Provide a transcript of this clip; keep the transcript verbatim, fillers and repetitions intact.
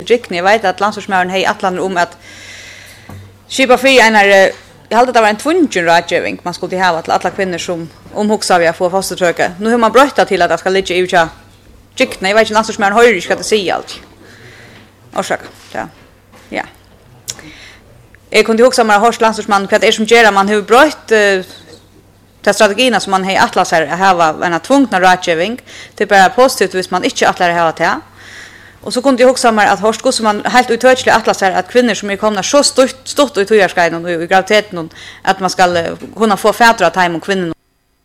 Jickni, jag vet att landsortsmären hej atlander om att skipa fri en här jag hade det var en tvungen rådgivning man skulle ha till alla kvinnor som omhuxar vi att få fostertröka. Nu har man bröttat till att det ska ligga i ucha Jickni, jag vet inte landsortsmären höjer inte ska det säga allt. Orsaka, ja. Ja. Jag kunde också med hörs landsortsman för att är som gör man hur brött uh, till strategierna som man har atlas här ha en tvungna rådgivning till bara positivt hvis man inte atlar ha till. Och så kunde jag också med att hörs som man helt utörsligt atlas här att kvinnor som är komna så stort stort i tojarskeiden och i graviditeten att man ska kunna få fäder att ta emot kvinnor